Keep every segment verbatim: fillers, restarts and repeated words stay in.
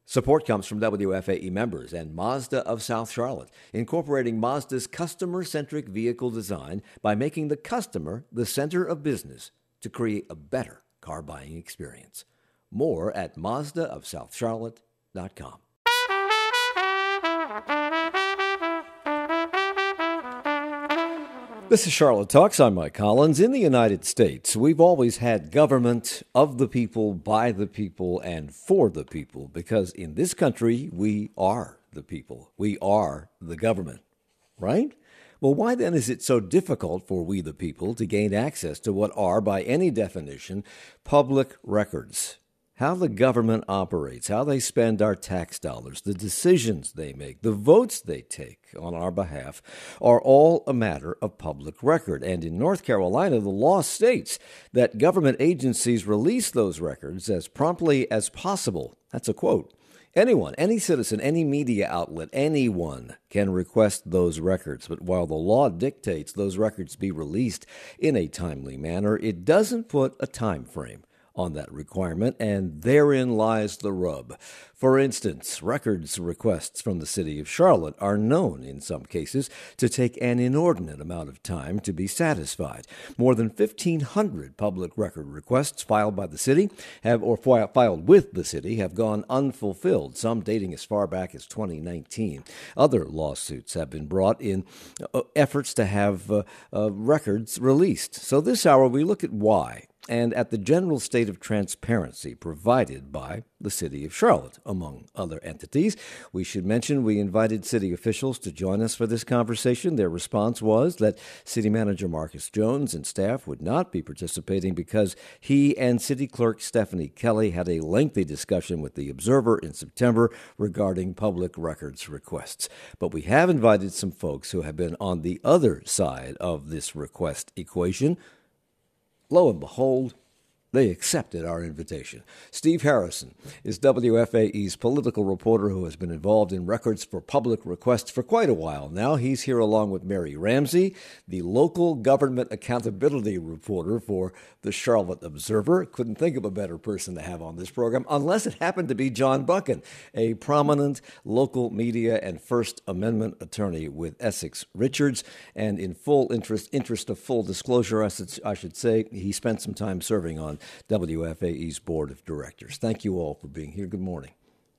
Support comes from W F A E members and Mazda of South Charlotte, incorporating Mazda's customer-centric vehicle design by making the customer the center of business to create a better car buying experience. More at Mazda of South Charlotte dot com. This is Charlotte Talks. I'm Mike Collins. In the United States, we've always had government of the people, by the people, and for the people, because in this country, we are the people. We are the government, right? Well, why then is it so difficult for we the people to gain access to what are, by any definition, public records? How the government operates, how they spend our tax dollars, the decisions they make, the votes they take on our behalf are all a matter of public record. And in North Carolina, the law states that government agencies release those records as promptly as possible. That's a quote. Anyone, any citizen, any media outlet, anyone can request those records. But while the law dictates those records be released in a timely manner, it doesn't put a time frame on that requirement, and therein lies the rub. For instance, records requests from the city of Charlotte are known, in some cases, to take an inordinate amount of time to be satisfied. More than fifteen hundred public record requests filed by the city have, or fi- filed with the city, have gone unfulfilled, some dating as far back as twenty nineteen. Other lawsuits have been brought in uh, efforts to have uh, uh, records released. So this hour, we look at why, and at the general state of transparency provided by the city of Charlotte, among other entities. We should mention we invited city officials to join us for this conversation. Their response was that City Manager Marcus Jones and staff would not be participating because he and City Clerk Stephanie Kelly had a lengthy discussion with the Observer in September regarding public records requests. But we have invited some folks who have been on the other side of this request equation. Lo and behold, they accepted our invitation. Steve Harrison is W F A E's political reporter who has been involved in records for public requests for quite a while now. He's here along with Mary Ramsey, the local government accountability reporter for the Charlotte Observer. Couldn't think of a better person to have on this program, unless it happened to be John Buchan, a prominent local media and First Amendment attorney with Essex Richards. And in full interest, interest of full disclosure, I should, I should say, he spent some time serving on W F A E's board of directors. Thank you all for being here. Good morning.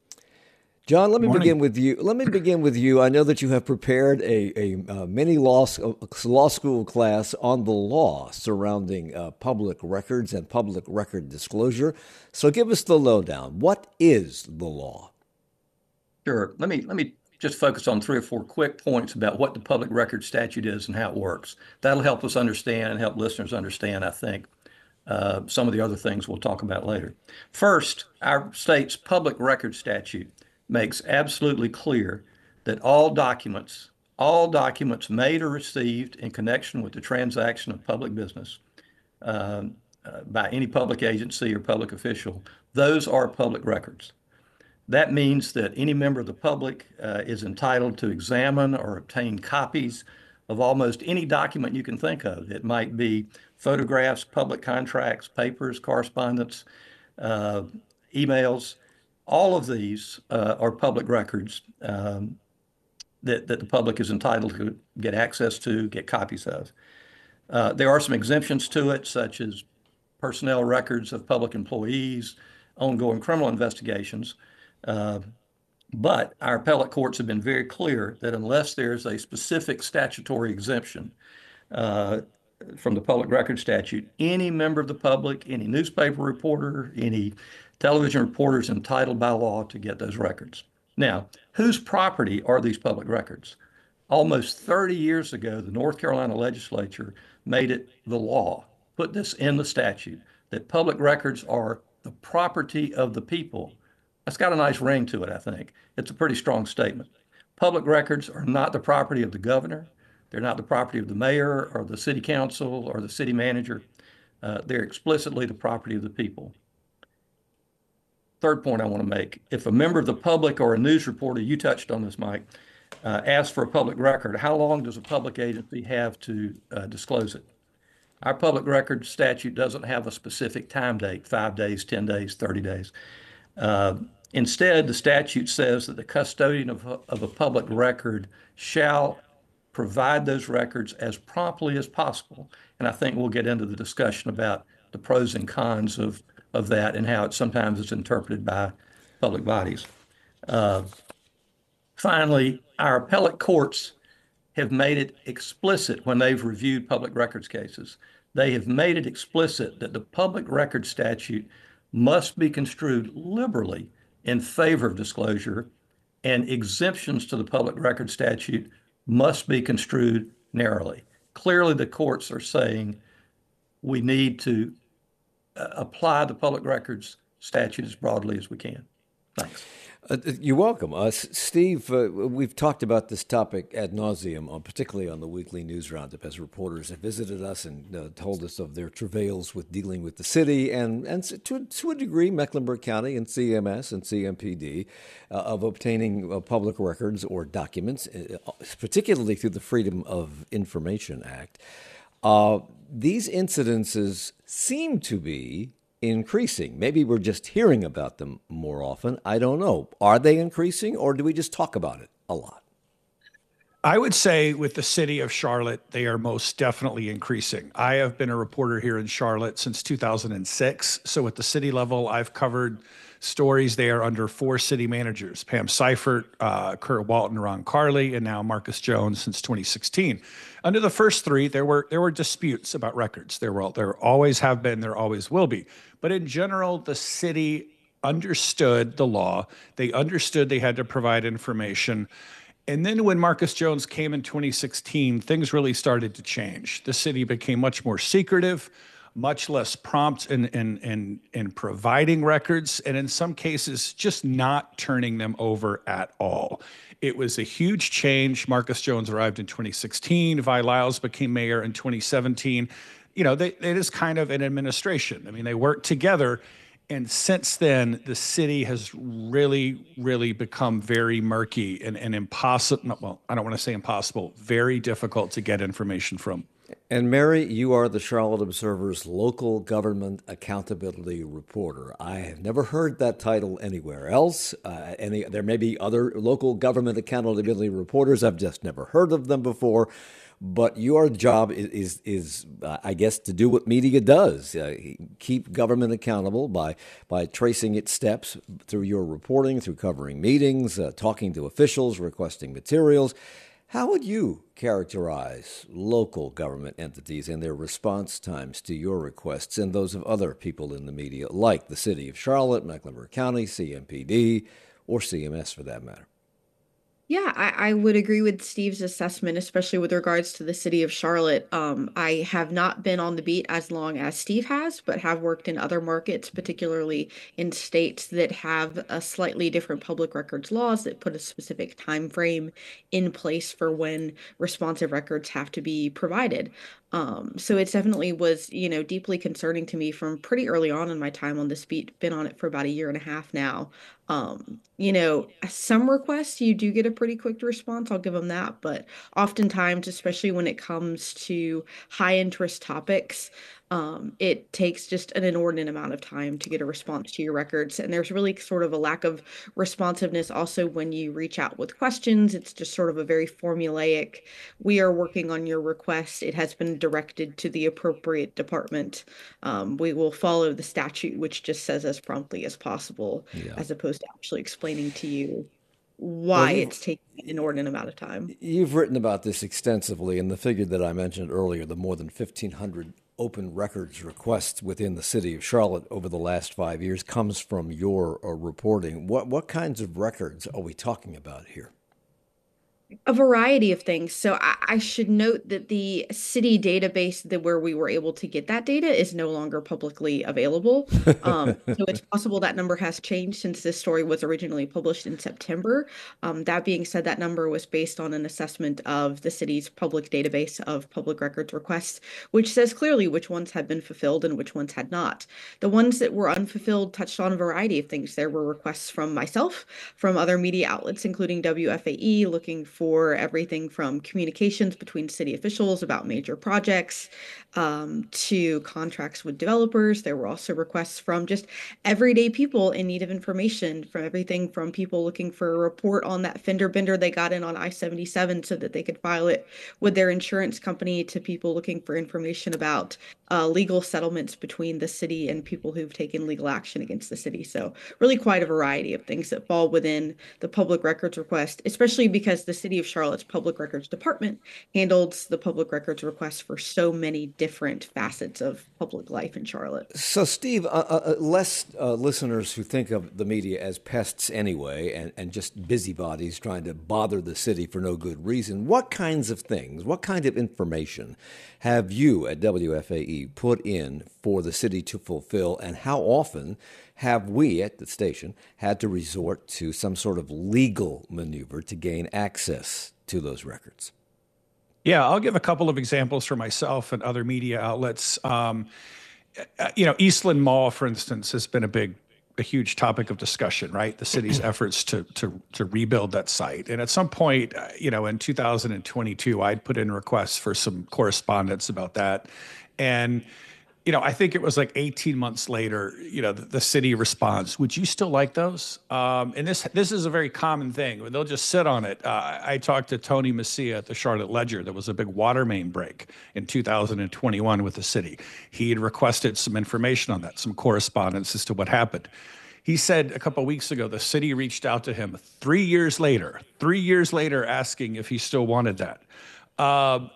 John, let me begin with you. Let me begin with you. I know that you have prepared a, a, a mini law, law school class on the law surrounding uh, public records and public record disclosure. So give us the lowdown. What is the law? Sure. Let me let me just focus on three or four quick points about what the public record statute is and how it works. That'll help us understand and help listeners understand, I think, Uh, some of the other things we'll talk about later. First, our state's public record statute makes absolutely clear that all documents, all documents made or received in connection with the transaction of public business um, uh, by any public agency or public official, those are public records. That means that any member of the public uh, is entitled to examine or obtain copies of almost any document you can think of. It might be photographs, public contracts, papers, correspondence, uh, emails. All of these uh, are public records um, that, that the public is entitled to get access to, get copies of. Uh, there are some exemptions to it, such as personnel records of public employees, ongoing criminal investigations. Uh, But our appellate courts have been very clear that unless there's a specific statutory exemption uh, from the public record statute, any member of the public, any newspaper reporter, any television reporter is entitled by law to get those records. Now, whose property are these public records? Almost thirty years ago, the North Carolina legislature made it the law, put this in the statute, that public records are the property of the people. That's got a nice ring to it, I think. It's a pretty strong statement. Public records are not the property of the governor. They're not the property of the mayor or the city council or the city manager. Uh, they're explicitly the property of the people. Third point I want to make, if a member of the public or a news reporter, you touched on this, Mike, uh, asks for a public record, how long does a public agency have to uh, disclose it? Our public record statute doesn't have a specific time date, five days, ten days, thirty days. Uh, Instead, the statute says that the custodian of, of a public record shall provide those records as promptly as possible. And I think we'll get into the discussion about the pros and cons of, of that and how it sometimes is interpreted by public bodies. Uh, finally, our appellate courts have made it explicit when they've reviewed public records cases. They have made it explicit that the public record statute must be construed liberally in favor of disclosure, and exemptions to the public record statute must be construed narrowly. Clearly, the courts are saying we need to uh, apply the public records statute as broadly as we can. Thanks. Uh, you're welcome. Uh, Steve, uh, we've talked about this topic ad nauseum, uh, particularly on the weekly news roundup, as reporters have visited us and uh, told us of their travails with dealing with the city and, and to, to a degree, Mecklenburg County and C M S and C M P D uh, of obtaining uh, public records or documents, uh, particularly through the Freedom of Information Act. Uh, these incidences seem to be increasing. Maybe we're just hearing about them more often. I don't know. Are they increasing, or do we just talk about it a lot? I would say with the city of Charlotte, they are most definitely increasing. I have been a reporter here in Charlotte since two thousand six. So at the city level, I've covered stories there under four city managers: Pam Seifert, uh, Kurt Walton, Ron Carley, and now Marcus Jones since twenty sixteen. Under the first three, there were there were disputes about records. There were there always have been, there always will be. But in general, the city understood the law. They understood they had to provide information. And then when Marcus Jones came in twenty sixteen, things really started to change. The city became much more secretive, much less prompt in, in, in, in providing records, and in some cases, just not turning them over at all. It was a huge change. Marcus Jones arrived in twenty sixteen. Vi Lyles became mayor in twenty seventeen. You know, they, it is kind of an administration. I mean, they work together. And since then, the city has really, really become very murky and, and impossible. Well, I don't want to say impossible, very difficult to get information from. And Mary, you are the Charlotte Observer's local government accountability reporter. I have never heard that title anywhere else. Uh, any, there may be other local government accountability reporters. I've just never heard of them before. But your job is, is, is uh, I guess, to do what media does, uh, keep government accountable by by tracing its steps through your reporting, through covering meetings, uh, talking to officials, requesting materials. How would you characterize local government entities and their response times to your requests and those of other people in the media, like the City of Charlotte, Mecklenburg County, C M P D, or C M S for that matter? Yeah, I, I would agree with Steve's assessment, especially with regards to the city of Charlotte. Um, I have not been on the beat as long as Steve has, but have worked in other markets, particularly in states that have a slightly different public records laws that put a specific time frame in place for when responsive records have to be provided. Um, so it definitely was, you know, deeply concerning to me from pretty early on in my time on this beat. Been on it for about a year and a half now. Um, you know, some requests you do get a pretty quick response. I'll give them that. But oftentimes, especially when it comes to high interest topics, um, it takes just an inordinate amount of time to get a response to your records. And there's really sort of a lack of responsiveness also when you reach out with questions. It's just sort of a very formulaic, we are working on your request. It has been directed to the appropriate department. Um, we will follow the statute, which just says as promptly as possible, yeah, as opposed to actually explaining to you why well, it's taking an inordinate amount of time. You've written about this extensively, and the figure that I mentioned earlier, the more than fifteen hundred open records requests within the city of Charlotte over the last five years comes from your uh, reporting. What what kinds of records are we talking about here? A variety of things. So I, I should note that the city database that where we were able to get that data is no longer publicly available. Um, so it's possible that number has changed since this story was originally published in September. Um, that being said, that number was based on an assessment of the city's public database of public records requests, which says clearly which ones had been fulfilled and which ones had not. The ones that were unfulfilled touched on a variety of things. There were requests from myself, from other media outlets, including W F A E, looking for for everything from communications between city officials about major projects um, to contracts with developers. There were also requests from just everyday people in need of information, from everything from people looking for a report on that fender bender they got in on I seventy-seven so that they could file it with their insurance company, to people looking for information about uh, legal settlements between the city and people who've taken legal action against the city. So really quite a variety of things that fall within the public records request, especially because the City of Charlotte's Public Records Department handles the public records requests for so many different facets of public life in Charlotte. So, Steve, uh, uh, less uh, listeners who think of the media as pests anyway, and, and just busybodies trying to bother the city for no good reason, what kinds of things, what kind of information have you at W F A E put in for the city to fulfill, and how often have we at the station had to resort to some sort of legal maneuver to gain access to those records? Yeah, I'll give a couple of examples for myself and other media outlets. Um, you know, Eastland Mall, for instance, has been a big, a huge topic of discussion, right? The city's efforts to to to rebuild that site. And at some point, you know, in two thousand twenty-two, I'd put in requests for some correspondence about that. And you know, I think it was like eighteen months later, you know, the, the city responds, would you still like those? Um, and this this is a very common thing. They'll just sit on it. Uh, I talked to Tony Messia at the Charlotte Ledger. There was a big water main break in two thousand twenty-one with the city. He had requested some information on that, some correspondence as to what happened. He said a couple of weeks ago, the city reached out to him three years later, three years later, asking if he still wanted that. Um,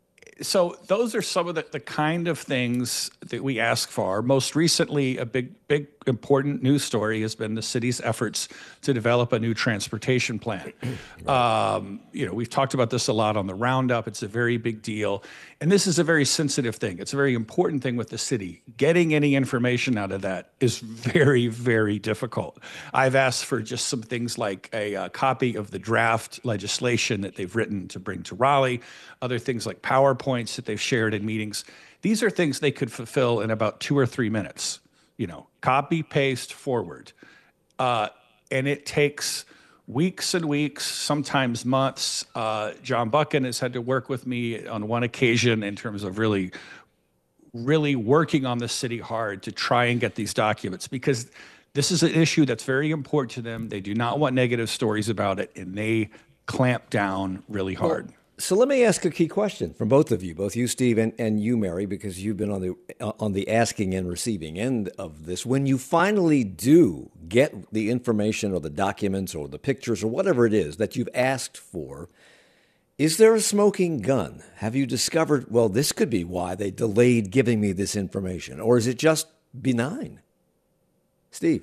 So those are some of the, the kind of things that we ask for. Most recently, a big, big, important news story has been the city's efforts to develop a new transportation plan. Right. Um, you know, we've talked about this a lot on the Roundup. It's a very big deal. And this is a very sensitive thing. It's a very important thing with the city. Getting any information out of that is very, very difficult. I've asked for just some things like a, a copy of the draft legislation that they've written to bring to Raleigh, other things like PowerPoints that they've shared in meetings. These are things they could fulfill in about two or three minutes. You know, copy, paste, forward. Uh, and it takes weeks and weeks, sometimes months. Uh, John Buchan has had to work with me on one occasion in terms of really, really working on the city hard to try and get these documents, because this is an issue that's very important to them. They do not want negative stories about it, and they clamp down really hard. Well, so let me ask a key question from both of you, both you, Steve, and, and you, Mary, because you've been on the uh, on the asking and receiving end of this. When you finally do get the information or the documents or the pictures or whatever it is that you've asked for, is there a smoking gun? Have you discovered, well, this could be why they delayed giving me this information, or is it just benign? Steve?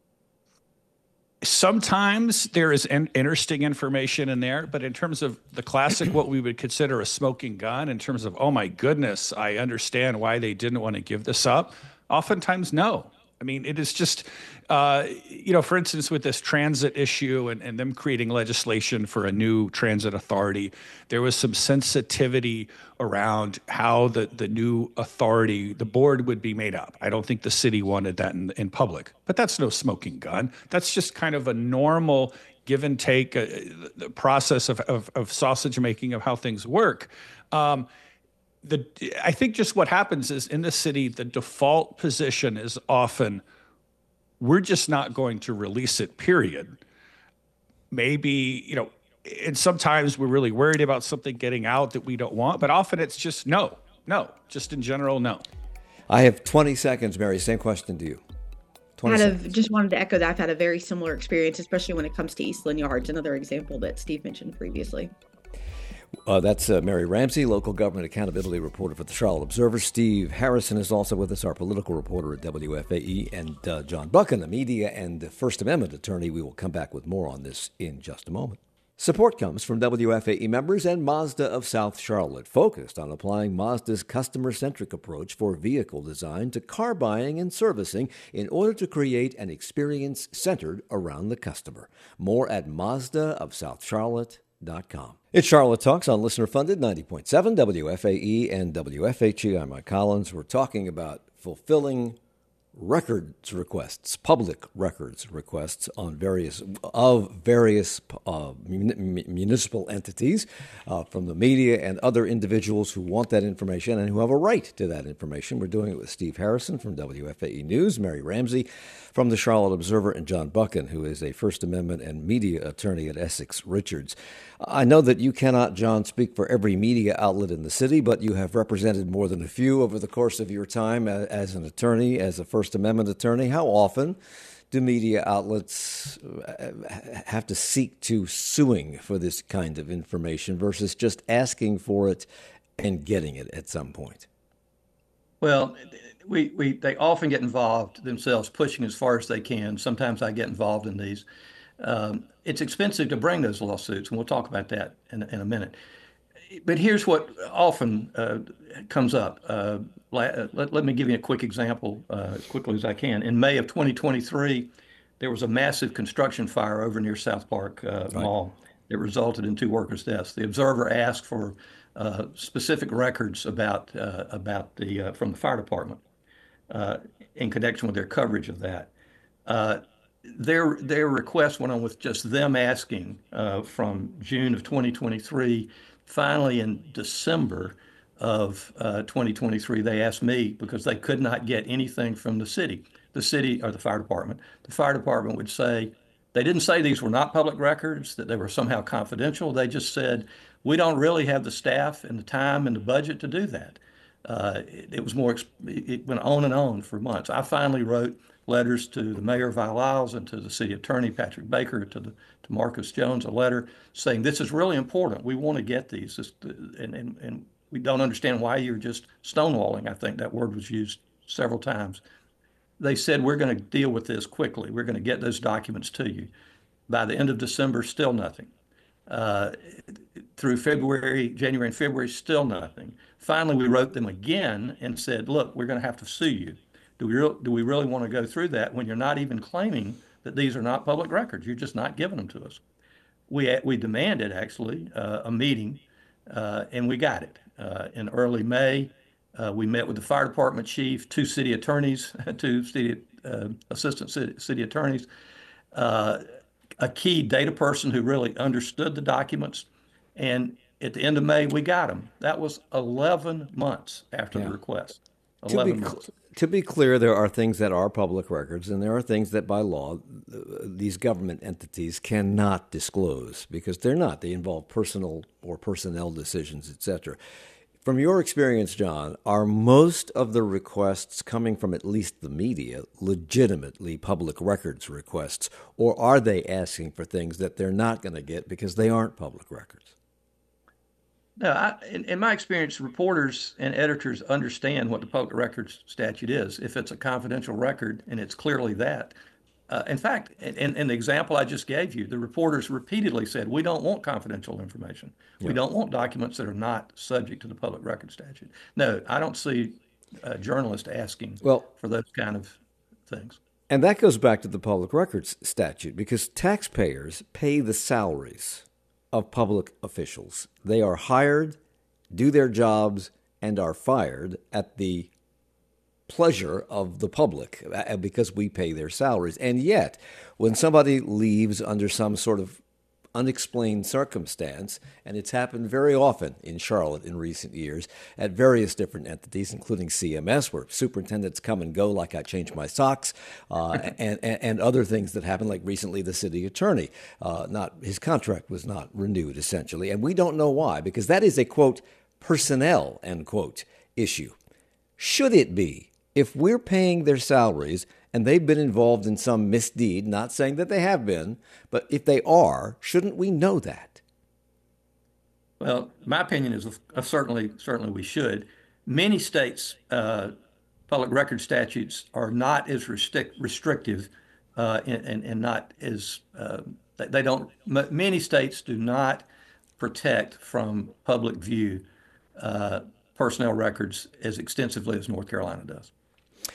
Sometimes there is in- interesting information in there, but in terms of the classic, what we would consider a smoking gun, in terms of, oh my goodness, I understand why they didn't want to give this up, oftentimes no. I mean, it is just, uh, you know, for instance, with this transit issue and, and them creating legislation for a new transit authority, there was some sensitivity around how the, the new authority, the board would be made up. I don't think the city wanted that in, in public, but that's no smoking gun. That's just kind of a normal give and take, uh, the process of, of, of sausage making of how things work. Um, The, I think just what happens is in the city, the default position is often, we're just not going to release it, period. Maybe, you know, and sometimes we're really worried about something getting out that we don't want, but often it's just no, no, just in general, no. I have twenty seconds, Mary. Same question to you. Kind of just wanted to echo that. I've had a very similar experience, especially when it comes to Eastland Yards, another example that Steve mentioned previously. Uh, that's uh, Mary Ramsey, local government accountability reporter for the Charlotte Observer. Steve Harrison is also with us, our political reporter at W F A E, and uh, John Buchan, a media and First Amendment attorney. We will come back with more on this in just a moment. Support comes from W F A E members and Mazda of South Charlotte, focused on applying Mazda's customer-centric approach for vehicle design to car buying and servicing in order to create an experience centered around the customer. More at Mazda of South Charlotte dot com. It's Charlotte Talks on listener-funded ninety point seven W F A E and W F H E. I'm Mike Collins. We're talking about fulfilling records requests, public records requests on various of various uh, mun- municipal entities, uh, from the media and other individuals who want that information and who have a right to that information. We're doing it with Steve Harrison from W F A E News, Mary Ramsey from the Charlotte Observer, and John Buchan, who is a First Amendment and media attorney at Essex Richards. I know that you cannot, John, speak for every media outlet in the city, but you have represented more than a few over the course of your time as an attorney, as a First Amendment attorney. How often do media outlets have to seek to suing for this kind of information versus just asking for it and getting it at some point? Well, we, we they often get involved themselves, pushing as far as they can. Sometimes I get involved in these. Um, it's expensive to bring those lawsuits, and we'll talk about that in, in a minute. But here's what often uh, comes up. Uh, let, let me give you a quick example uh, as quickly as I can. In May of twenty twenty-three, there was a massive construction fire over near South Park uh, Right. Mall that resulted in two workers' deaths. The Observer asked for uh, specific records about uh, about the uh, from the fire department uh, in connection with their coverage of that. Uh, their their request went on with just them asking uh, from June of twenty twenty-three. Finally, in December of uh, twenty twenty-three, they asked me because they could not get anything from the city. The city or the fire department. The fire department would say, they didn't say these were not public records, that they were somehow confidential. They just said, we don't really have the staff and the time and the budget to do that. Uh, it, it was more, it went on and on for months. I finally wrote letters to the mayor of Isle Isles and to the city attorney, Patrick Baker, to the to Marcus Jones, a letter saying this is really important. We want to get these, this, and, and, and we don't understand why you're just stonewalling. I think that word was used several times. They said, we're going to deal with this quickly. We're going to get those documents to you. By the end of December, still nothing. Uh, through February, January and February, still nothing. Finally, we wrote them again and said, look, we're going to have to sue you. Do we, re- do we really want to go through that when you're not even claiming that these are not public records? You're just not giving them to us. We, we demanded, actually, uh, a meeting, uh, and we got it. Uh, in early May, uh, we met with the fire department chief, two city attorneys, two city uh, assistant city, city attorneys, uh, a key data person who really understood the documents. And at the end of May, we got them. That was eleven months after Yeah. the request. To be, eleven cl- months. to be clear, there are things that are public records, and there are things that by law uh, these government entities cannot disclose because they're not. They involve personal or personnel decisions, et cetera. From your experience, John, are most of the requests coming from at least the media legitimately public records requests, or are they asking for things that they're not going to get because they aren't public records? No, I, in, in my experience, reporters and editors understand what the public records statute is. If it's a confidential record, and it's clearly that. Uh, in fact, in, in the example I just gave you, the reporters repeatedly said, we don't want confidential information. We Yeah. don't want documents that are not subject to the public record statute. No, I don't see a journalist asking Well, for those kind of things. and that goes back to the public records statute because taxpayers pay the salaries of public officials. They are hired, do their jobs, and are fired at the pleasure of the public uh, because we pay their salaries. And yet, when somebody leaves under some sort of unexplained circumstance, and it's happened very often in Charlotte in recent years at various different entities, including C M S, where superintendents come and go like I change my socks, uh, and, and, and other things that happen, like recently the city attorney, uh, not his contract was not renewed, essentially. And we don't know why, because that is a, quote, personnel, end quote, issue. Should it be? If we're paying their salaries and they've been involved in some misdeed, not saying that they have been, but if they are, shouldn't we know that? Well, my opinion is uh, certainly, certainly we should. Many states' uh, public record statutes are not as restrict, restrictive uh, and, and, and not as, uh, they don't, m- many states do not protect from public view uh, personnel records as extensively as North Carolina does.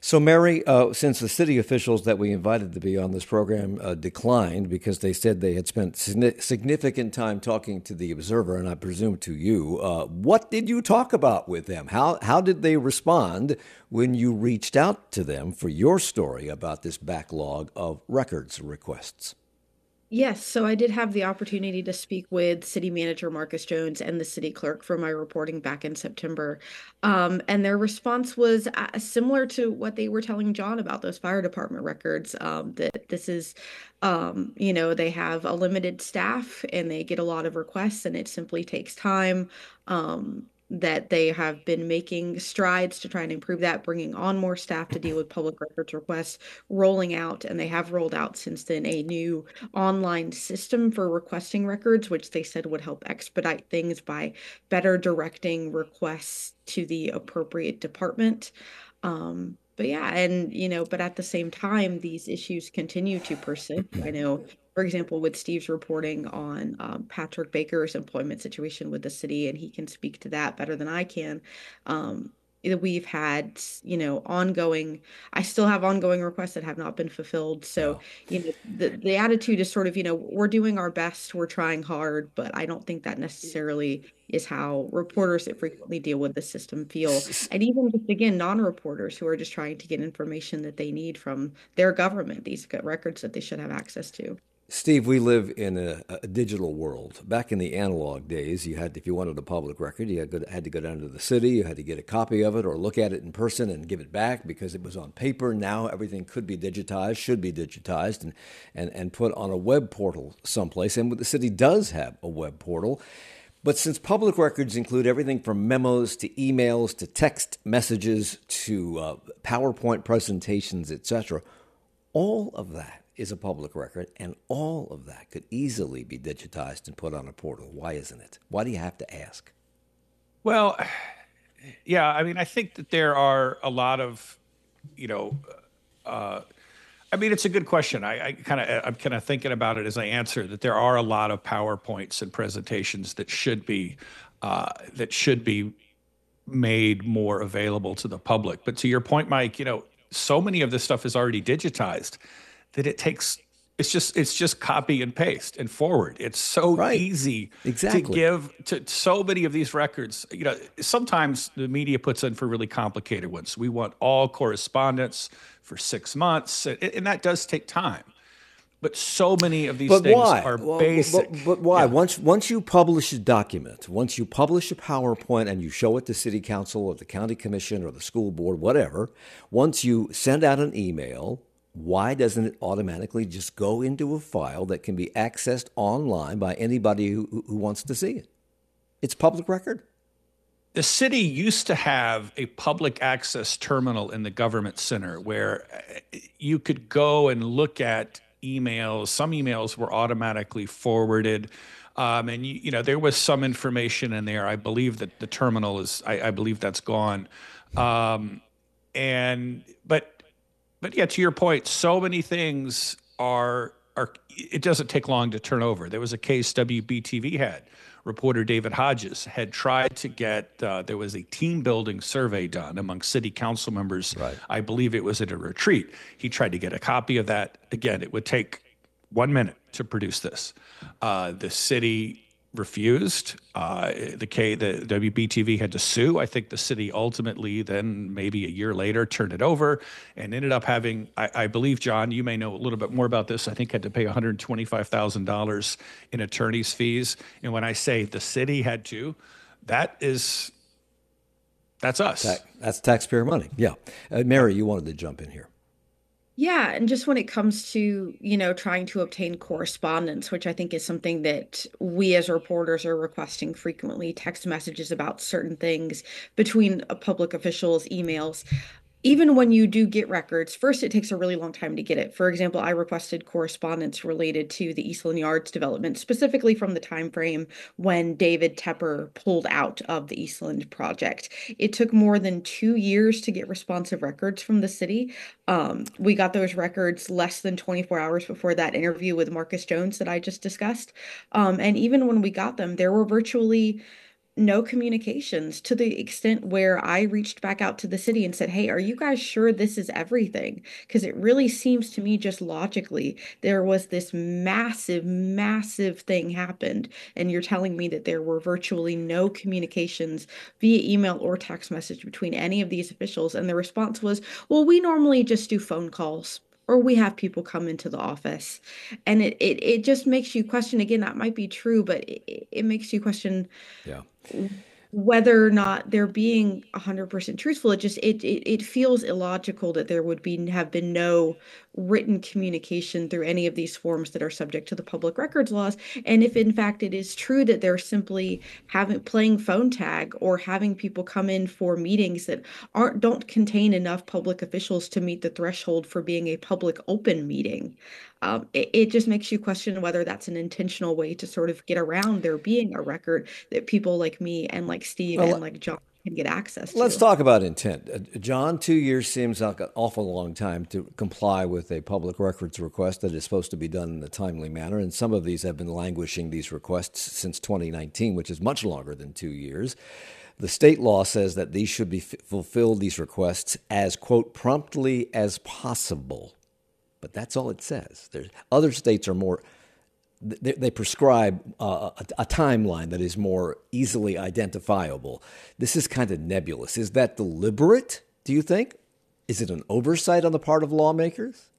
So, Mary, uh, since the city officials that we invited to be on this program uh, declined because they said they had spent signi- significant time talking to the Observer, and I presume to you, uh, what did you talk about with them? How how did they respond when you reached out to them for your story about this backlog of records requests? Yes, so I did have the opportunity to speak with City Manager Marcus Jones and the City Clerk for my reporting back in September. Um, and their response was uh, similar to what they were telling John about those fire department records, um, that this is, um, you know, they have a limited staff and they get a lot of requests and it simply takes time. Um, that they have been making strides to try and improve that, bringing on more staff to deal with public records requests, rolling out, and they have rolled out since then a new online system for requesting records, which they said would help expedite things by better directing requests to the appropriate department. Um, but yeah, and you know, but at the same time, these issues continue to persist. I know, for example, with Steve's reporting on um, Patrick Baker's employment situation with the city, and he can speak to that better than I can. Um, we've had, you know, ongoing, I still have ongoing requests that have not been fulfilled. So, Yeah. you know, the, the attitude is sort of, you know, we're doing our best, we're trying hard, but I don't think that necessarily is how reporters that frequently deal with the system feel. And even just, again, non-reporters who are just trying to get information that they need from their government, these records that they should have access to. Steve, we live in a, a digital world. Back in the analog days, you had, if you wanted a public record, you had, go, had to go down to the city, you had to get a copy of it or look at it in person and give it back because it was on paper. Now everything could be digitized, should be digitized, and, and, and put on a web portal someplace. And the city does have a web portal. But since public records include everything from memos to emails to text messages to uh, PowerPoint presentations, et cetera, all of that is a public record, and all of that could easily be digitized and put on a portal. Why isn't it? Why do you have to ask? Well, yeah, I mean, I think that there are a lot of, you know, uh, I mean, it's a good question. I, I kind of, I'm kind of thinking about it as I answer that there are a lot of PowerPoints and presentations that should be, uh, that should be made more available to the public. But to your point, Mike, you know, so many of this stuff is already digitized that it takes, it's just, it's just copy and paste and forward. It's so Right. easy Exactly. to give to so many of these records. You know, sometimes the media puts in for really complicated ones. We want all correspondence for six months, and, and that does take time. But so many of these But things why? are Well, basic. But, but why? Yeah. Once once you publish a document, once you publish a PowerPoint and you show it to City Council or the County Commission or the school board, whatever, once you send out an email, why doesn't it automatically just go into a file that can be accessed online by anybody who, who wants to see it? It's public record. The city used to have a public access terminal in the government center where uh, you could go and look at emails. Some emails were automatically forwarded. Um, and, you, you know, there was some information in there. I believe that the terminal is, I, I believe that's gone. Um, and, but, but yeah, to your point, so many things are, are, it doesn't take long to turn over. There was a case W B T V had. Reporter David Hodges had tried to get, uh, there was a team building survey done among city council members. Right. I believe it was at a retreat. He tried to get a copy of that. Again, it would take one minute to produce this. Uh, the city refused. Uh, the K, the W B T V had to sue. I think the city ultimately then maybe a year later turned it over and ended up having, I, I believe, John, you may know a little bit more about this. I think had to pay one hundred twenty-five thousand dollars in attorney's fees. And when I say the city had to, that is, that's us. Ta- That's taxpayer money. Yeah. Uh, Mary, you wanted to jump in here. Yeah, and just when it comes to, you know, trying to obtain correspondence, which I think is something that we as reporters are requesting frequently, text messages about certain things between uh, public officials, emails. Even when you do get records, first it takes a really long time to get it. For example, I requested correspondence related to the Eastland Yards development, specifically from the time frame when David Tepper pulled out of the Eastland project. It took more than two years to get responsive records from the city. Um, we got those records less than twenty-four hours before that interview with Marcus Jones that I just discussed. Um, and even when we got them, there were virtually no communications, to the extent where I reached back out to the city and said, hey, are you guys sure this is everything? Because it really seems to me, just logically, there was this massive, massive thing happened. And you're telling me that there were virtually no communications via email or text message between any of these officials. And the response was, well, we normally just do phone calls, or we have people come into the office. And it, it, it just makes you question, again, that might be true, but it, it makes you question Yeah. whether or not they're being one hundred percent truthful. It just, it, it, it feels illogical that there would be, have been no written communication through any of these forms that are subject to the public records laws. And if in fact it is true that they're simply having playing phone tag or having people come in for meetings that aren't don't contain enough public officials to meet the threshold for being a public open meeting, um, it, it just makes you question whether that's an intentional way to sort of get around there being a record that people like me and like Steve Well, and like John can get access let's to. talk about intent. Uh, John, two years seems like an awful long time to comply with a public records request that is supposed to be done in a timely manner. And some of these have been languishing, these requests, since twenty nineteen, which is much longer than two years. The state law says that these should be f- fulfilled, these requests, as, quote, promptly as possible. But that's all it says. There's, other states are more, they, they prescribe uh, a, a timeline that is more easily identifiable. This is kind of nebulous. Is that deliberate, do you think? Is it an oversight on the part of lawmakers?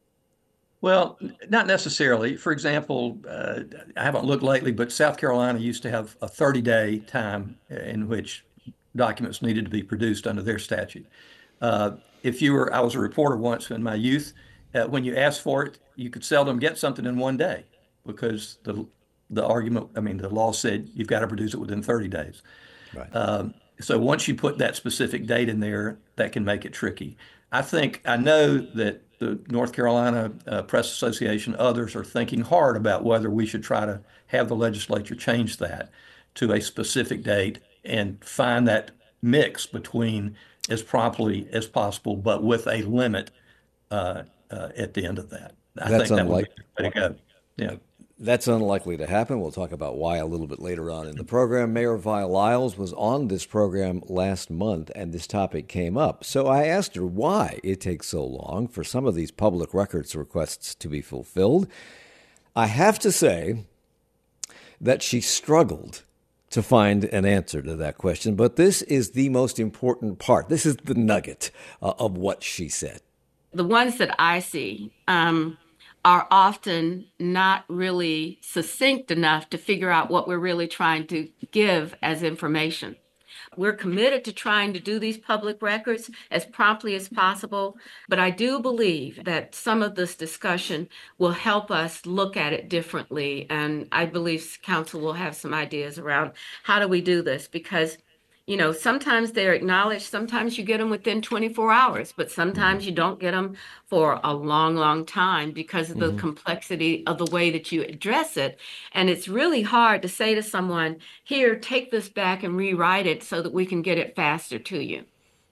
Well, not necessarily. For example, uh, I haven't looked lately, but South Carolina used to have a thirty-day time in which documents needed to be produced under their statute. Uh, if you were, I was a reporter once in my youth. Uh, when you asked for it, you could seldom get something in one day because the the argument, I mean, the law said you've got to produce it within thirty days. Right. Um, so once you put that specific date in there, that can make it tricky. I think, I know that the North Carolina uh, Press Association, others are thinking hard about whether we should try to have the legislature change that to a specific date and find that mix between as promptly as possible, but with a limit uh, uh, at the end of that. I That's think that would be unlikely. the way to go. Yeah. That's unlikely to happen. We'll talk about why a little bit later on in the program. Mayor Vi Lyles was on this program last month, and this topic came up. So I asked her why it takes so long for some of these public records requests to be fulfilled. I have to say that she struggled to find an answer to that question, but this is the most important part. This is the nugget uh, of what she said. The ones that I see, um, are often not really succinct enough to figure out what we're really trying to give as information. We're committed to trying to do these public records as promptly as possible, but I do believe that some of this discussion will help us look at it differently, and I believe council will have some ideas around how do we do this, because you know, sometimes they're acknowledged, sometimes you get them within twenty-four hours, but sometimes mm-hmm. you don't get them for a long, long time because of the mm-hmm. complexity of the way that you address it. And it's really hard to say to someone, here, take this back and rewrite it so that we can get it faster to you.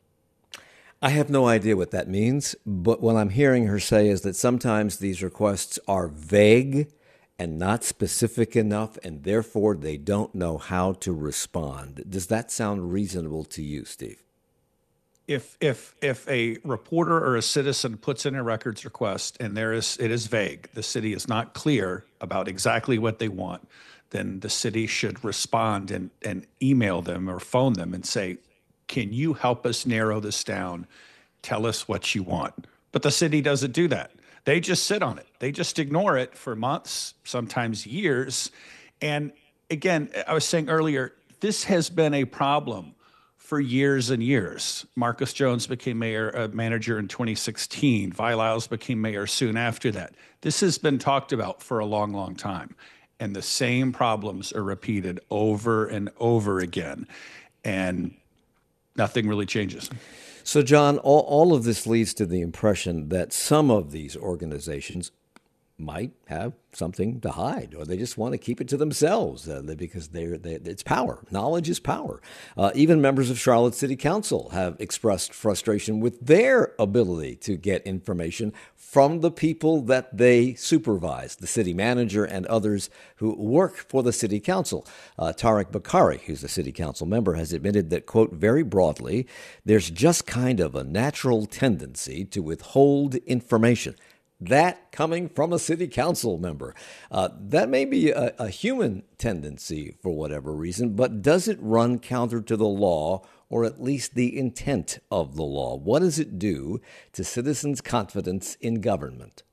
I have no idea what that means, but what I'm hearing her say is that sometimes these requests are vague and not specific enough, and therefore they don't know how to respond. Does that sound reasonable to you, Steve? If if if a reporter or a citizen puts in a records request and there is it is vague, the city is not clear about exactly what they want, then the city should respond and, and email them or phone them and say, can you help us narrow this down? Tell us what you want. But the city doesn't do that. They just sit on it. They just ignore it for months, sometimes years. And again, I was saying earlier, this has been a problem for years and years. Marcus Jones became mayor, uh, manager in twenty sixteen. Vi Lyles became mayor soon after that. This has been talked about for a long, long time. And the same problems are repeated over and over again. And nothing really changes. So, John, all, all of this leads to the impression that some of these organizations, might have something to hide, or they just want to keep it to themselves uh, because they're, they, it's power. Knowledge is power. Uh, even members of Charlotte City Council have expressed frustration with their ability to get information from the people that they supervise, the city manager and others who work for the city council. Uh, Tariq Bakari, who's a city council member, has admitted that, quote, very broadly, there's just kind of a natural tendency to withhold information. That coming from a city council member. Uh, that may be a, a human tendency for whatever reason, but does it run counter to the law, or at least the intent of the law? What does it do to citizens' confidence in government?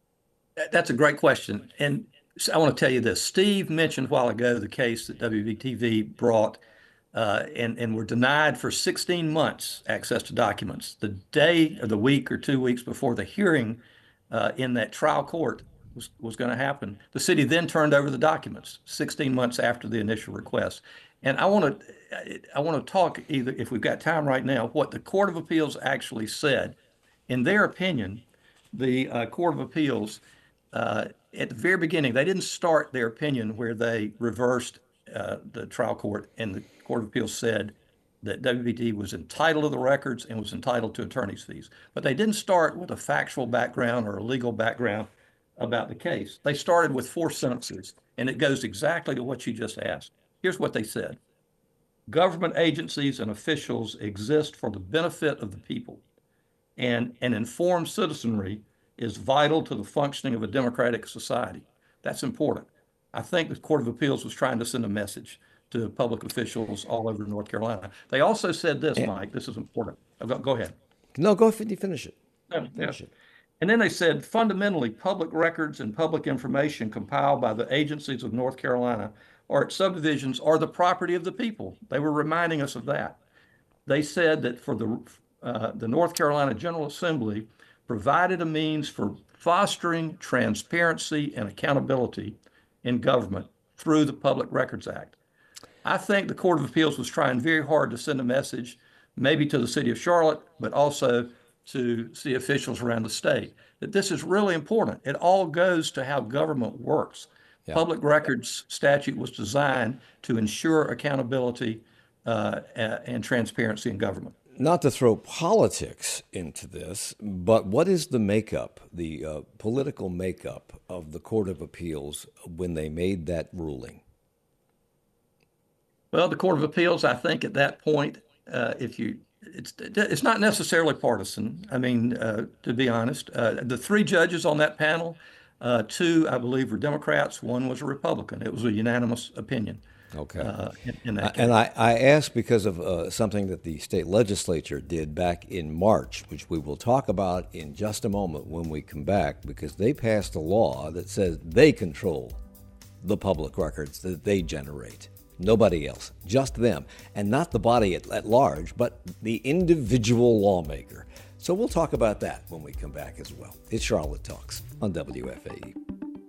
That's a great question. And I want to tell you this. Steve mentioned a while ago the case that W B T V brought uh, and, and were denied for sixteen months access to documents. The day or the week or two weeks before the hearing Uh, in that trial court was, was going to happen. The city then turned over the documents sixteen months after the initial request. And I want to I want to talk, either if we've got time right now, what the Court of Appeals actually said. In their opinion, the uh, Court of Appeals, uh, at the very beginning, they didn't start their opinion where they reversed uh, the trial court, and the Court of Appeals said that W B T was entitled to the records and was entitled to attorney's fees. But they didn't start with a factual background or a legal background about the case. They started with four sentences, and it goes exactly to what you just asked. Here's what they said. Government agencies and officials exist for the benefit of the people, and an informed citizenry is vital to the functioning of a democratic society. That's important. I think the Court of Appeals was trying to send a message to public officials all over North Carolina. They also said this, Yeah. Mike, this is important. Go, go ahead. No, go ahead, finish it. Yeah, Finish yeah. it. And then they said, fundamentally, public records and public information compiled by the agencies of North Carolina or its subdivisions are the property of the people. They were reminding us of that. They said that for the uh, the North Carolina General Assembly provided a means for fostering transparency and accountability in government through the Public Records Act. I think the Court of Appeals was trying very hard to send a message, maybe to the city of Charlotte, but also to city officials around the state, that this is really important. It all goes to how government works. Yeah. Public records statute was designed to ensure accountability uh, and transparency in government. Not to throw politics into this, but what is the makeup, the uh, political makeup of the Court of Appeals when they made that ruling? Well, the Court of Appeals, I think at that point, uh, if you, it's it's not necessarily partisan. I mean, uh, to be honest, uh, the three judges on that panel, uh, two, I believe, were Democrats. One was a Republican. It was a unanimous opinion. Okay. Uh, in, in that Uh, case. and I, I ask because of uh, something that the state legislature did back in March, which we will talk about in just a moment when we come back, because they passed a law that says they control the public records that they generate. Nobody else, just them, and not the body at, at large, but the individual lawmaker. So we'll talk about that when we come back as well. It's Charlotte Talks on W F A E.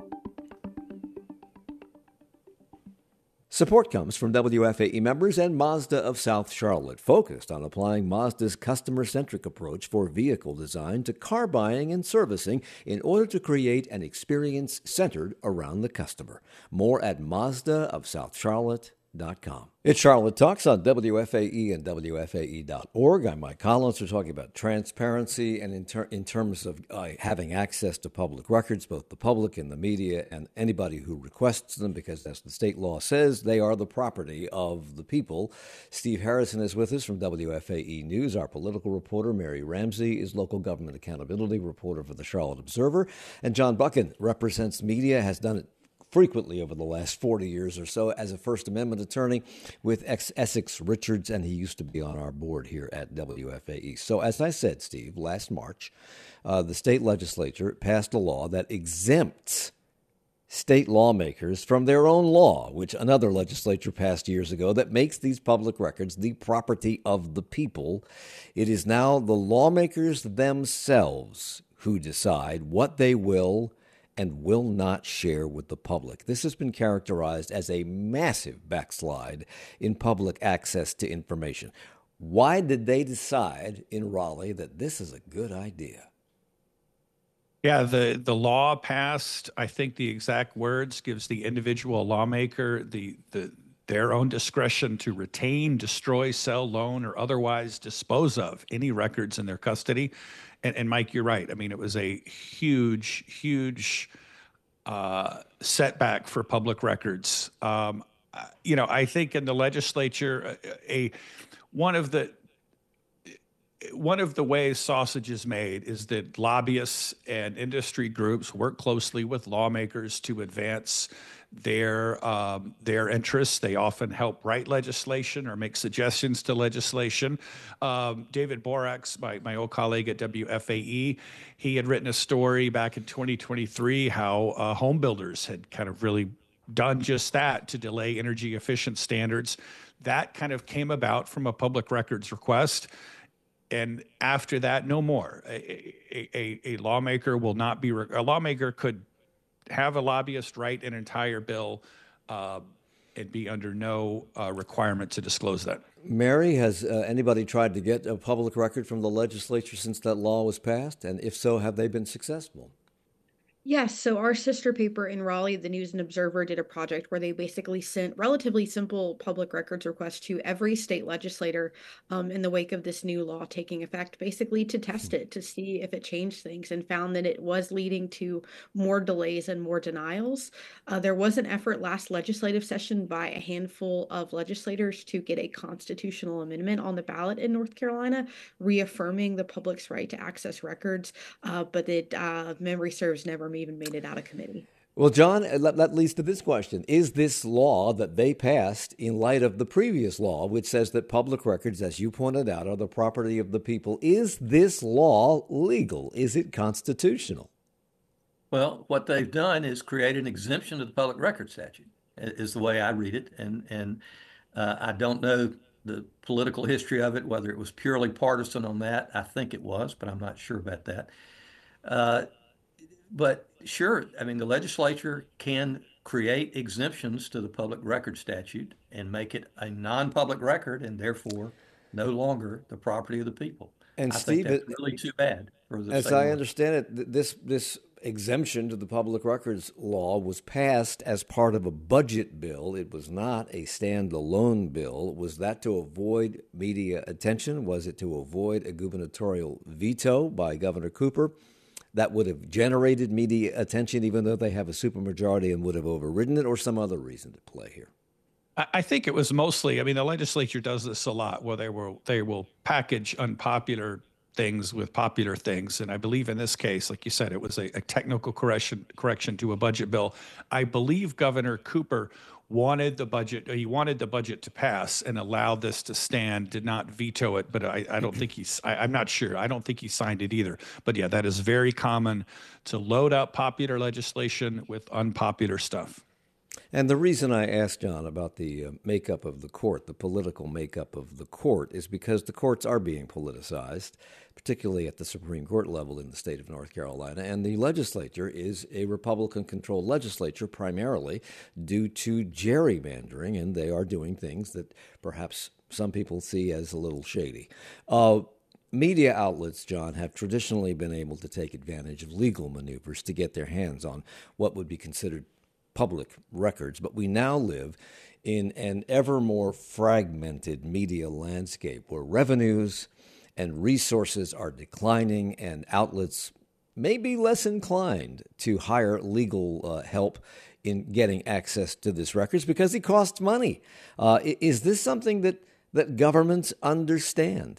Support comes from W F A E members and Mazda of South Charlotte, focused on applying Mazda's customer-centric approach for vehicle design to car buying and servicing in order to create an experience centered around the customer. More at Mazda of South Charlotte dot com. It's Charlotte Talks on W F A E and W F A E dot org. I'm Mike Collins. We're talking about transparency and in, ter- in terms of uh, having access to public records, both the public and the media and anybody who requests them, because as the state law says, they are the property of the people. Steve Harrison is with us from W F A E News. Our political reporter, Mary Ramsey, is local government accountability reporter for the Charlotte Observer. And John Buchan represents media, has done it frequently over the last forty years or so as a First Amendment attorney with Essex Richards, and he used to be on our board here at W F A E. So as I said, Steve, last March, uh, the state legislature passed a law that exempts state lawmakers from their own law, which another legislature passed years ago, that makes these public records the property of the people. It is now the lawmakers themselves who decide what they will and will not share with the public. This has been characterized as a massive backslide in public access to information. Why did they decide in Raleigh that this is a good idea? Yeah, the the law passed, I think the exact words gives the individual lawmaker the the their own discretion to retain, destroy, sell, loan, or otherwise dispose of any records in their custody. And, and Mike, you're right. I mean, it was a huge, huge uh, setback for public records. Um, uh, you know, I think in the legislature, a, a one of the one of the ways sausage is made is that lobbyists and industry groups work closely with lawmakers to advance their um, their interests. They often help write legislation or make suggestions to legislation. Um, David Borax, my, my old colleague at W F A E, he had written a story back in twenty twenty-three how uh, home builders had kind of really done just that to delay energy efficient standards. That kind of came about from a public records request. And after that, no more. A, a, a lawmaker will not be, a lawmaker could have a lobbyist write an entire bill uh, and be under no uh, requirement to disclose that. Mary, has uh, anybody tried to get a public record from the legislature since that law was passed? And if so, have they been successful? Yes, so our sister paper in Raleigh, the News and Observer, did a project where they basically sent relatively simple public records requests to every state legislator um, in the wake of this new law taking effect, basically to test it, to see if it changed things, and found that it was leading to more delays and more denials. Uh, there was an effort last legislative session by a handful of legislators to get a constitutional amendment on the ballot in North Carolina, reaffirming the public's right to access records, uh, but it, uh, memory serves, never even made it out of committee. Well, John, that, that leads to this question. Is this law that they passed in light of the previous law, which says that public records, as you pointed out, are the property of the people, is this law legal? Is it constitutional? Well, what they've done is create an exemption to the public record statute, is the way I read it. And, and uh, I don't know the political history of it, whether it was purely partisan on that. I think it was, but I'm not sure about that. Uh, But sure, I mean, the legislature can create exemptions to the public record statute and make it a non-public record and therefore no longer the property of the people. And I Steve, think that's it, really too bad for the as state. I understand it, th- this this exemption to the public records law was passed as part of a budget bill. It was not a standalone bill. Was that to avoid media attention? Was it to avoid a gubernatorial veto by Governor Cooper that would have generated media attention, even though they have a supermajority, and would have overridden it, or some other reason to play here? I think it was mostly, I mean, the legislature does this a lot where they will, they will package unpopular things with popular things. And I believe in this case, like you said, it was a, a technical correction, correction to a budget bill. I believe Governor Cooper wanted the budget, he wanted the budget to pass and allowed this to stand, did not veto it, but I, I don't think he's, I, I'm not sure. I don't think he signed it either. But yeah, that is very common to load up popular legislation with unpopular stuff. And the reason I asked John about the uh, makeup of the court, the political makeup of the court, is because the courts are being politicized, particularly at the Supreme Court level in the state of North Carolina. And the legislature is a Republican-controlled legislature primarily due to gerrymandering, and they are doing things that perhaps some people see as a little shady. Uh, Media outlets, John, have traditionally been able to take advantage of legal maneuvers to get their hands on what would be considered public records, but we now live in an ever more fragmented media landscape where revenues and resources are declining and outlets may be less inclined to hire legal uh, help in getting access to this records because it costs money. Uh, is this something that, that governments understand?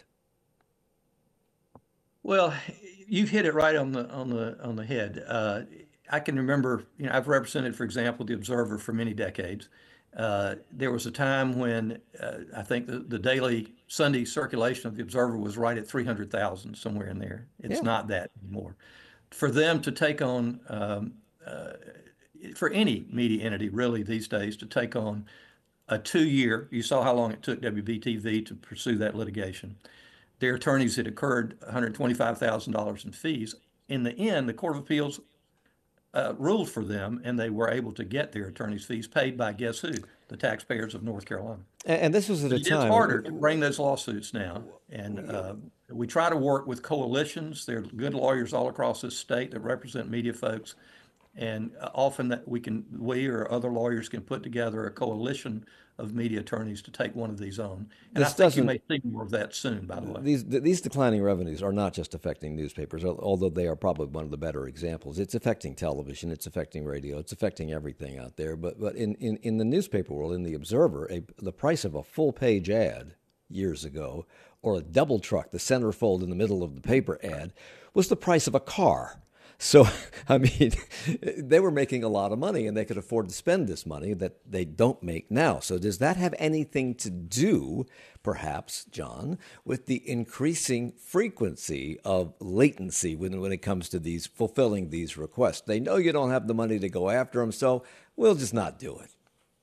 Well, you've hit it right on the on the on the head. Uh, I can remember, you know, I've represented, for example, the Observer for many decades. Uh, there was a time when uh, I think the, the daily Sunday circulation of the Observer was right at three hundred thousand, somewhere in there. It's Yeah. not that anymore. For them to take on, um, uh, for any media entity really these days, to take on a two-year, you saw how long it took W B T V to pursue that litigation. Their attorneys had incurred one hundred twenty-five thousand dollars in fees. In the end, the Court of Appeals uh, ruled for them, and they were able to get their attorney's fees paid by guess who? The taxpayers of North Carolina. And, and this was at a It is time. harder to bring those lawsuits now, and uh, we try to work with coalitions. There are good lawyers all across this state that represent media folks, and uh, often that we can, we or other lawyers can put together a coalition of media attorneys to take one of these on. And This I think you doesn't- may see more of that soon, by the way. These th- these declining revenues are not just affecting newspapers, al- although they are probably one of the better examples. It's affecting television, it's affecting radio, it's affecting everything out there. But but in, in, in the newspaper world, in the Observer, a, the price of a full page ad years ago, or a double truck, the centerfold in the middle of the paper ad, was the price of a car. So, I mean, they were making a lot of money, and they could afford to spend this money that they don't make now. So does that have anything to do, perhaps, John, with the increasing frequency of latency when, when it comes to these fulfilling these requests? They know you don't have the money to go after them, so we'll just not do it.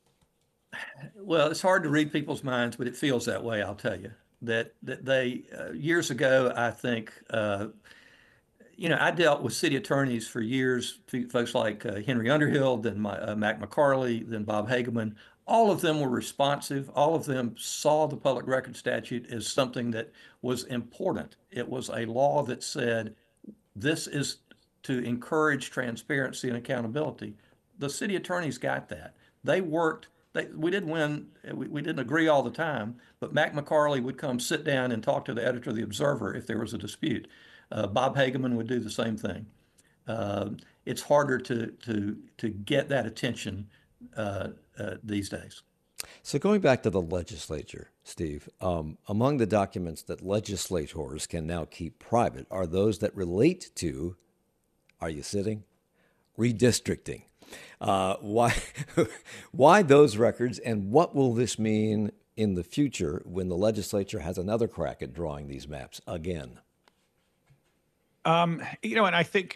Well, it's hard to read people's minds, but it feels that way, I'll tell you. That, that they, uh, years ago, I think, uh, you know, I dealt with city attorneys for years, folks like uh, Henry Underhill, then my, uh, Mac McCarley, then Bob Hageman. All of them were responsive. All of them saw the public record statute as something that was important. It was a law that said this is to encourage transparency and accountability. The city attorneys got that. They worked. They, we didn't win. We, we didn't agree all the time, but Mac McCarley would come sit down and talk to the editor of the Observer if there was a dispute. Uh, Bob Hageman would do the same thing. Uh, it's harder to to to get that attention uh, uh, these days. So going back to the legislature, Steve, um, among the documents that legislators can now keep private are those that relate to, are you sitting? Redistricting. Uh, why, why those records, and what will this mean in the future when the legislature has another crack at drawing these maps again? Um, you know, and I think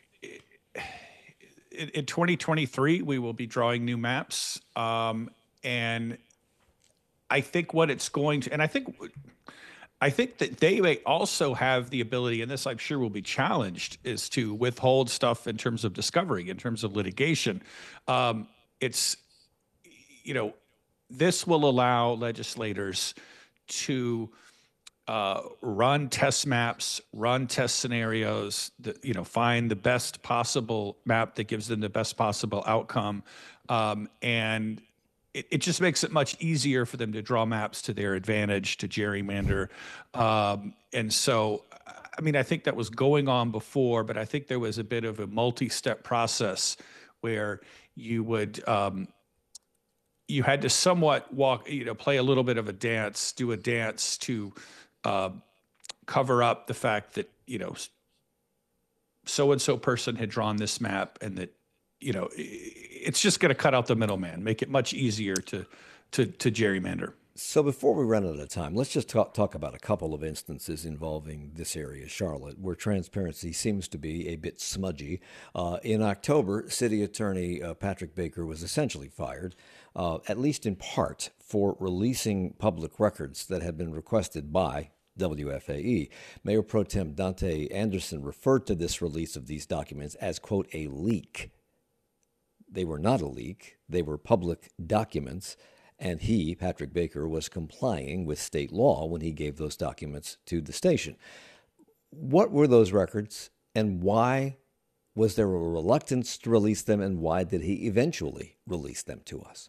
in, in twenty twenty-three, we will be drawing new maps. Um, and I think what it's going to, and I think, I think that they may also have the ability, and this I'm sure will be challenged, is to withhold stuff in terms of discovery, in terms of litigation. Um, it's, you know, this will allow legislators to uh, run test maps, run test scenarios, that, you know, find the best possible map that gives them the best possible outcome. Um, and it, it just makes it much easier for them to draw maps to their advantage, to gerrymander. Um, and so, I mean, I think that was going on before, but I think there was a bit of a multi-step process where you would, um, you had to somewhat walk, you know, play a little bit of a dance, do a dance to uh, cover up the fact that, you know, so-and-so person had drawn this map, and that, you know, it's just going to cut out the middleman, make it much easier to, to, to gerrymander. So before we run out of time, let's just talk, talk about a couple of instances involving this area, Charlotte, where transparency seems to be a bit smudgy. Uh, in October, City Attorney uh, Patrick Baker was essentially fired, uh, at least in part, for releasing public records that had been requested by W F A E. Mayor Pro Tem Dante Anderson referred to this release of these documents as, quote, a leak. They were not a leak. They were public documents. And he, Patrick Baker, was complying with state law when he gave those documents to the station. What were those records, and why was there a reluctance to release them, and why did he eventually release them to us?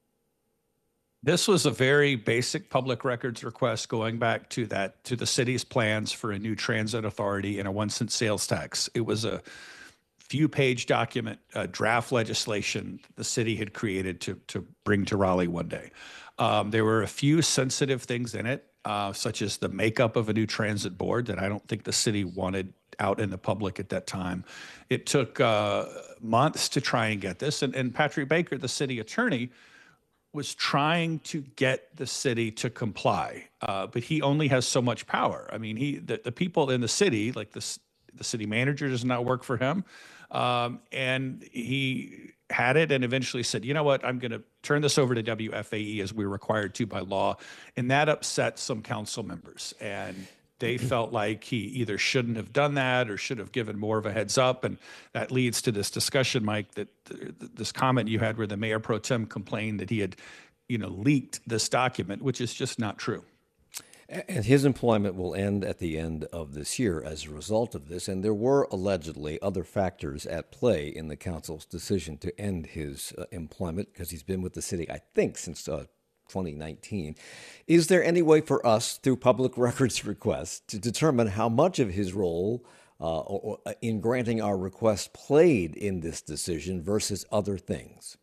This was a very basic public records request going back to that, to the city's plans for a new transit authority and a one cent sales tax. It was a few page document, uh, draft legislation the city had created to, to bring to Raleigh one day. Um, there were a few sensitive things in it, uh, such as the makeup of a new transit board that I don't think the city wanted out in the public at that time. It took uh, months to try and get this. And, and Patrick Baker, the city attorney, was trying to get the city to comply, uh, but he only has so much power. I mean, he the, the people in the city, like the, the city manager does not work for him. Um, and he had it and eventually said, you know what, I'm going to turn this over to W F A E as we're required to by law. And that upset some council members. And They felt like he either shouldn't have done that or should have given more of a heads up. And that leads to this discussion, Mike, that th- this comment you had where the mayor pro tem complained that he had, you know, leaked this document, which is just not true. And his employment will end at the end of this year as a result of this. And there were allegedly other factors at play in the council's decision to end his uh, employment, because he's been with the city, I think, since uh, twenty nineteen. Is there any way for us, through public records requests, to determine how much of his role uh, or, or in granting our request played in this decision versus other things?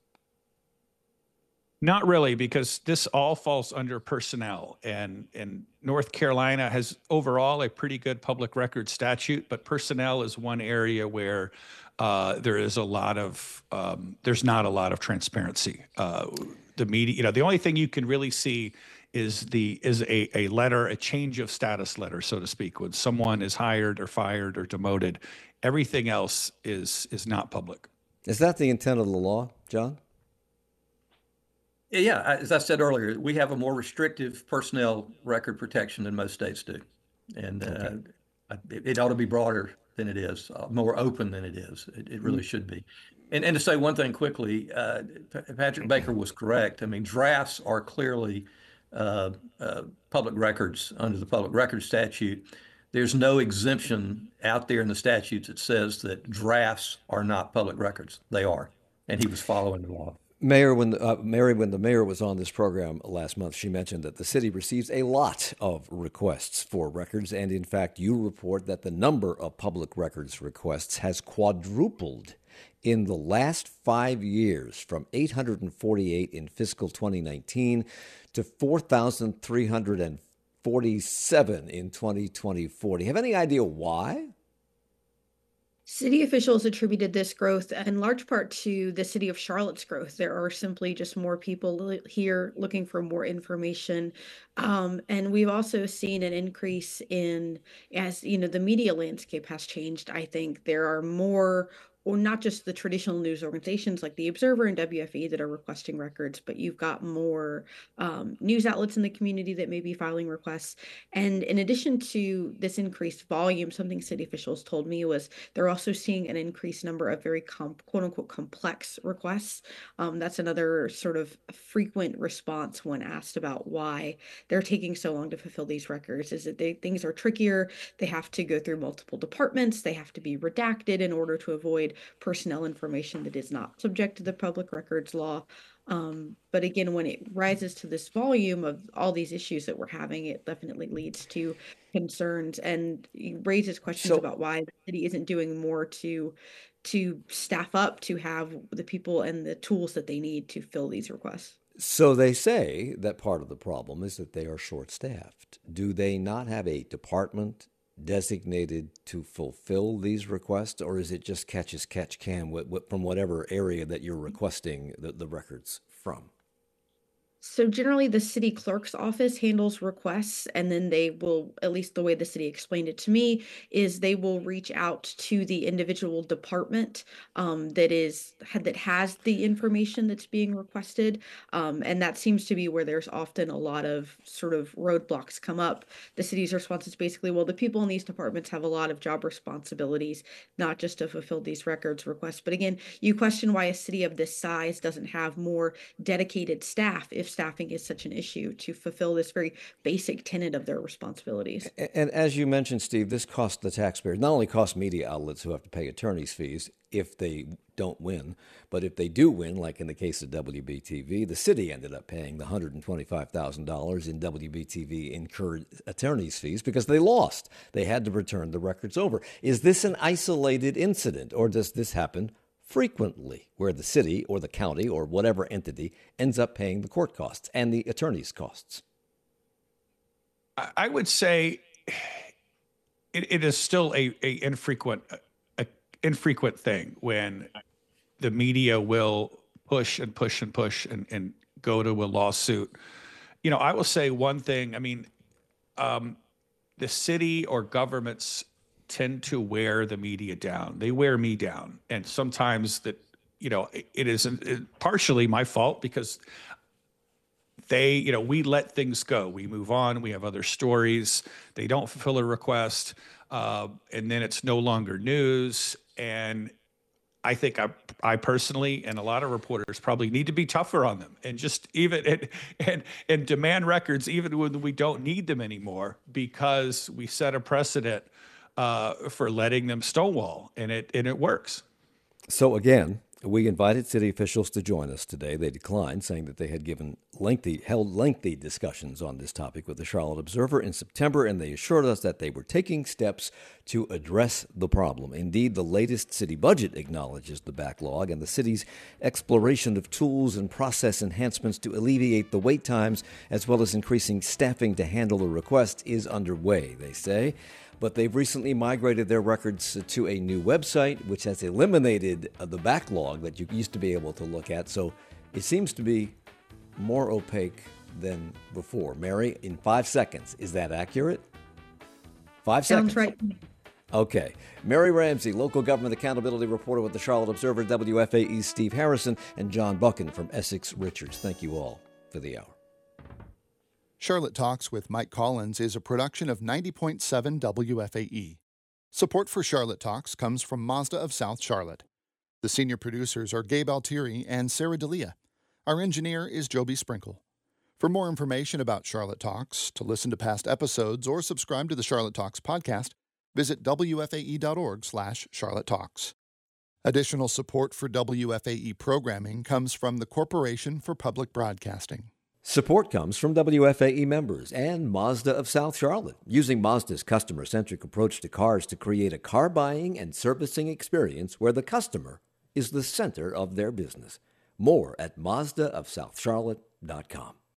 Not really, because this all falls under personnel, and and North Carolina has overall a pretty good public record statute, but personnel is one area where uh, there is a lot of um, there's not a lot of transparency. Uh, the media, you know, the only thing you can really see is the is a a letter, a change of status letter, so to speak, when someone is hired or fired or demoted. Everything else is is not public. Is that the intent of the law, John? Yeah, as I said earlier, we have a more restrictive personnel record protection than most states do. And uh, it, it ought to be broader than it is, uh, more open than it is. It, it really should be. And, and to say one thing quickly, uh, Patrick Baker was correct. I mean, drafts are clearly uh, uh, public records under the public records statute. There's no exemption out there in the statutes that says that drafts are not public records. They are. And he was following the law. Mayor, when the, uh, Mary, when the mayor was on this program last month, she mentioned that the city receives a lot of requests for records, and in fact, you report that the number of public records requests has quadrupled in the last five years, from eight hundred forty-eight in fiscal twenty nineteen to four thousand three hundred forty-seven in twenty twenty-four. Do you have any idea why? City officials attributed this growth in large part to the city of Charlotte's growth. There are simply just more people here looking for more information. Um, and we've also seen an increase in, as you know, the media landscape has changed. I think there are more, or not just the traditional news organizations like the Observer and W F E that are requesting records, but you've got more um, news outlets in the community that may be filing requests. And in addition to this increased volume, something city officials told me was they're also seeing an increased number of very com- quote unquote complex requests. Um, that's another sort of frequent response when asked about why they're taking so long to fulfill these records, is that they, things are trickier. They have to go through multiple departments. They have to be redacted in order to avoid personnel information that is not subject to the public records law. Um, but again, when it rises to this volume of all these issues that we're having, it definitely leads to concerns and raises questions So- about why the city isn't doing more to to staff up to have the people and the tools that they need to fill these requests. So they say that part of the problem is that they are short-staffed. Do they not have a department designated to fulfill these requests, or is it just catch as catch can with, with, from whatever area that you're requesting the, the records from? So generally the city clerk's office handles requests, and then they will, at least the way the city explained it to me, is they will reach out to the individual department um, that is that has the information that's being requested. Um, and that seems to be where there's often a lot of sort of roadblocks come up. The city's response is basically, well, the people in these departments have a lot of job responsibilities, not just to fulfill these records requests. But again, you question why a city of this size doesn't have more dedicated staff if staffing is such an issue to fulfill this very basic tenet of their responsibilities. And as you mentioned, Steve, this costs the taxpayers, not only costs media outlets who have to pay attorney's fees if they don't win, but if they do win, like in the case of W B T V, the city ended up paying the one hundred twenty-five thousand dollars in W B T V incurred attorney's fees because they lost. They had to return the records over. Is this an isolated incident, or does this happen frequently, where the city or the county or whatever entity ends up paying the court costs and the attorney's costs? I would say it, it is still a, a infrequent a infrequent thing when the media will push and push and push and, and go to a lawsuit. You know, I will say one thing. I mean, um, the city or governments tend to wear the media down. They wear me down. And sometimes that, you know, it, it is it, partially my fault because they, you know, we let things go. We move on. We have other stories. They don't fulfill a request, uh, and then it's no longer news. And I think I, I personally and a lot of reporters probably need to be tougher on them and just even and, and and demand records even when we don't need them anymore, because we set a precedent uh, for letting them stonewall, and it and it works. So again, we invited city officials to join us today. They declined, saying that they had given lengthy, held lengthy discussions on this topic with the Charlotte Observer in September, and they assured us that they were taking steps to address the problem. Indeed, the latest city budget acknowledges the backlog, and the city's exploration of tools and process enhancements to alleviate the wait times, as well as increasing staffing to handle the request, is underway, they say. But they've recently migrated their records to a new website, which has eliminated the backlog that you used to be able to look at. So it seems to be more opaque than before. Mary, in five seconds, is that accurate? Five Sounds seconds. right. Okay. Mary Ramsey, local government accountability reporter with the Charlotte Observer, W F A E's Steve Harrison, and John Buchan from Essex Richards. Thank you all for the hour. Charlotte Talks with Mike Collins is a production of ninety point seven W F A E. Support for Charlotte Talks comes from Mazda of South Charlotte. The senior producers are Gabe Altieri and Sarah D'Elia. Our engineer is Joby Sprinkle. For more information about Charlotte Talks, to listen to past episodes, or subscribe to the Charlotte Talks podcast, visit W F A E dot org slash Charlotte Talks. Additional support for W F A E programming comes from the Corporation for Public Broadcasting. Support comes from W F A E members and Mazda of South Charlotte, using Mazda's customer-centric approach to cars to create a car buying and servicing experience where the customer is the center of their business. More at Mazda of South Charlotte dot com.